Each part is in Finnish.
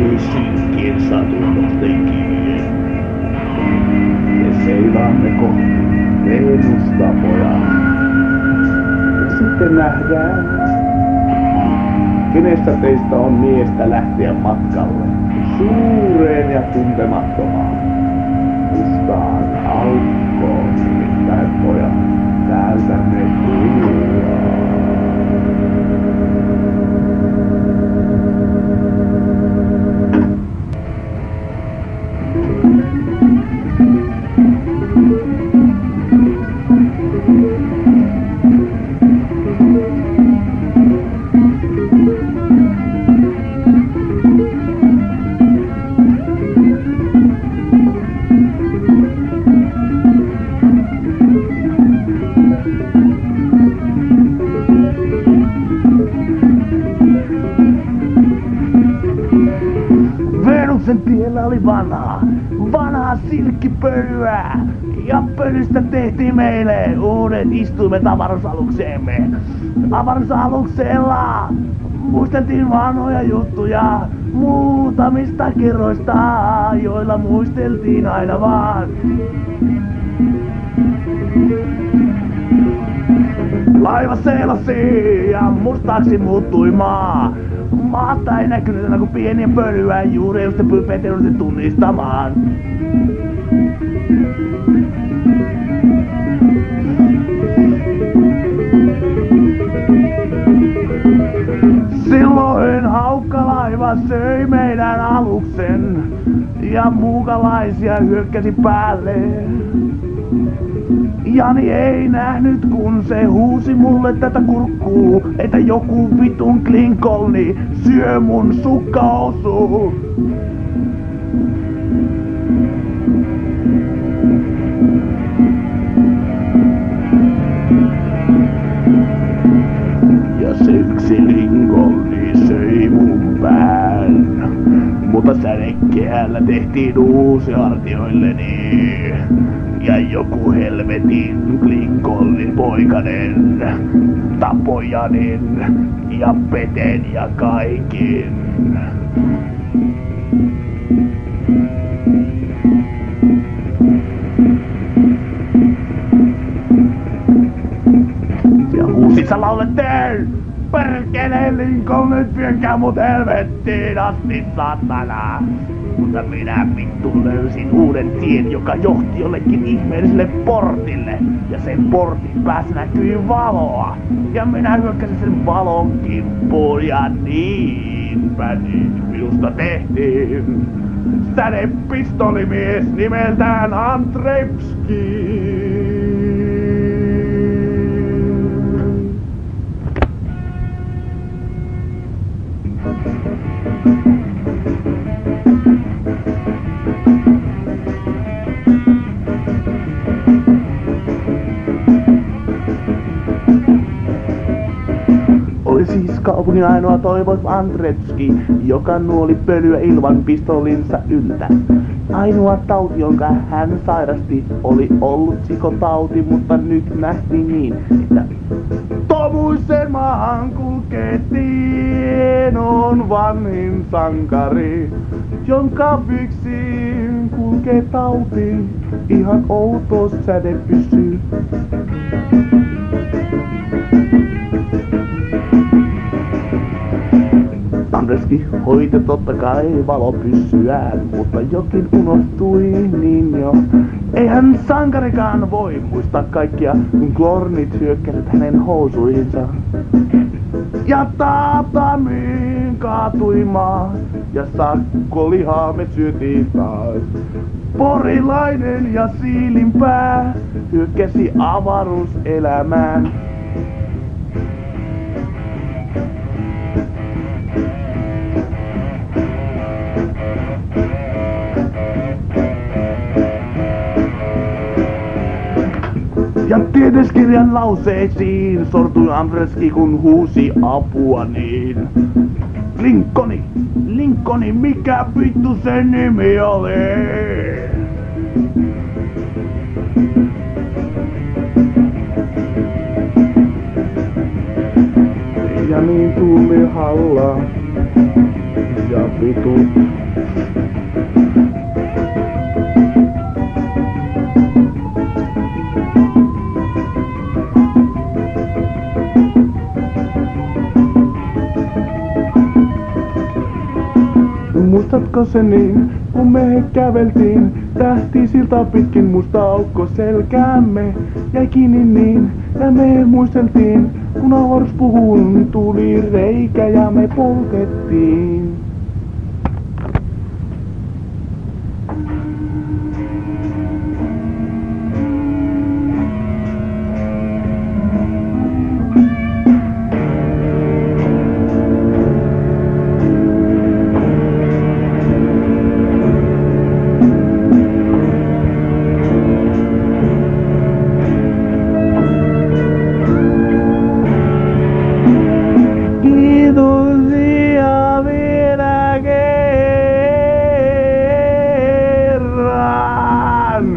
mahtui synkkien satunnosten kiinni. Me seilaamme kohti Venusta, pojat. Ja sitten nähdään, kenestä teistä on miestä lähteä matkalle suureen ja tuntemattomaan mustaan aukkoon. Nimittäin, pojat, täältä me tullaan. Venuksen tiellä oli vanhaa silkkipölyä. Ja pölystä tehtiin meille uudet istuimet avaruusalukseemme. Avaruusaluksella muisteltiin vanhoja juttuja muutamista kerroista, joilla muisteltiin aina vaan. Laiva seilasi ja mustaaksi muuttui maa. Maata ei näkynyt enää kuin pieniä pölyä, juuri just pyypeet jouduttiin tunnistamaan. Silloin haukkalaiva söi meidän aluksen ja muukalaisia hyökkäsi päälle. Jani ei nähnyt, kun se huusi mulle tätä kurkkuu, että joku vitun klinkkolni syö mun sukkahousuu. Ja se yksi linkolni söi mun pään, mutta sädekehällä tehtiin uusi hartioilleni. Ja joku helvetin klinkollin poikanen tappoi Janin ja Peten ja kaikin. Ja huusissa laulettiin, perkele Lincolnit, viekää mut helvettiin asti, satana. Mutta minä vittu löysin uuden tien, joka johti jollekin ihmeelliselle portille. Ja sen portin päässä näkyi valoa. Ja minä hyökkäsin sen valon kimppuun ja niinpä niin minusta tehtiin sädepistolimies nimeltään Andrejevski. Oli siis kaupungin ainoa toivo Andrejevski, joka nuoli pölyä ilman pistolinsa yltä. Ainoa tauti, jonka hän sairasti, oli ollut sikotauti, mutta nyt nähtiin niin, että tomuisen maahan kulkee on vanhin sankari, jonka viksiin kulkee tauti, ihan outo säde pysyy. Andrejevski hoiti totta kai valopyssyään, mutta jokin unohtui niin jo. Eihän sankarikaan voi muistaa kaikkia, kun klornit hyökkäsivät hänen housuihinsa. Ja taapamiin kaatui maa, ja sakkolihaa me syötiin taas. Porilainen ja siilinpää hyökkäsi avaruuselämään. Ja tieteiskirjan lauseisiin sortui Andrejevski, kun huusi apua niin. Lincolni, mikä vittu sen nimi oli? Ja niin tuli halla. ja vitu. Muistatko se niin, kun me käveltiin tähtisilta pitkin musta aukko selkäämme jäi kiinni niin, ja me muisteltiin, kun aurinkopukuun tuli reikä ja me poltettiin. Kiitoksia vielä kerran.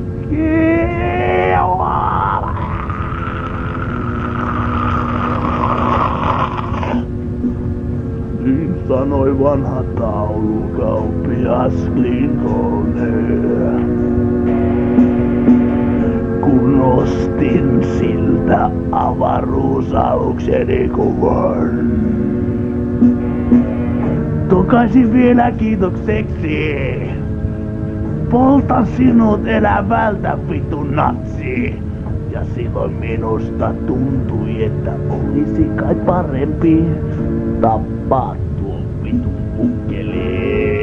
Niin sanoi vanha taulukauppias Lincoln, kun nostin siltä avaruusalukseni kuvan. Tokaisin vielä kiitokseksi. Poltan sinut elävältä vittu natsi. Ja silloin minusta tuntui, että olisi kai parempi tappaa tuo vitun ukkeli.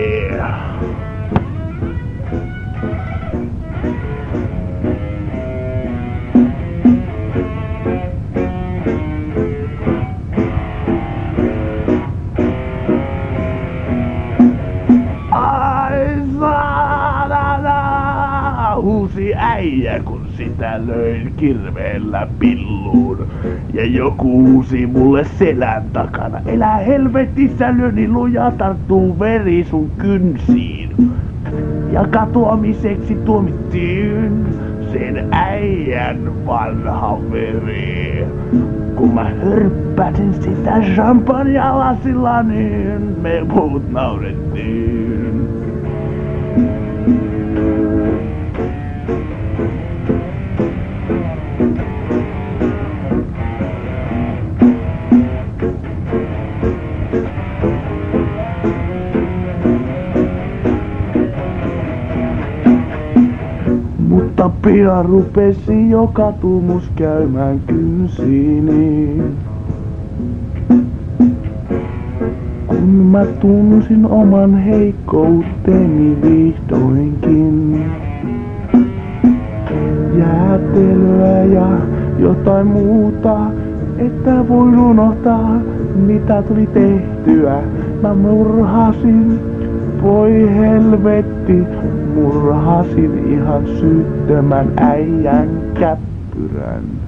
Huusi äijä, kun sitä löin kirveellä pilluun. Ja joku huusi mulle selän takana. Elä helvetissä, lyöni lujaa, tarttuu veri sun kynsiin. Ja katoamiseksi tuomittiin sen äijän vanha veri. Kun mä hörppäsin sitä champagnelasilla, niin me muut naurettiin. Mutta pian rupesi jo katumus käymään kynsiini. Kun mä tunsin oman heikkouteni vihdoinkin. Jäätelöä ja jotain muuta, että voin unohtaa mitä tuli tehtyä. Mä murhasin, voi helvetti, murhasin ihan syyttömän äijän käppyrän.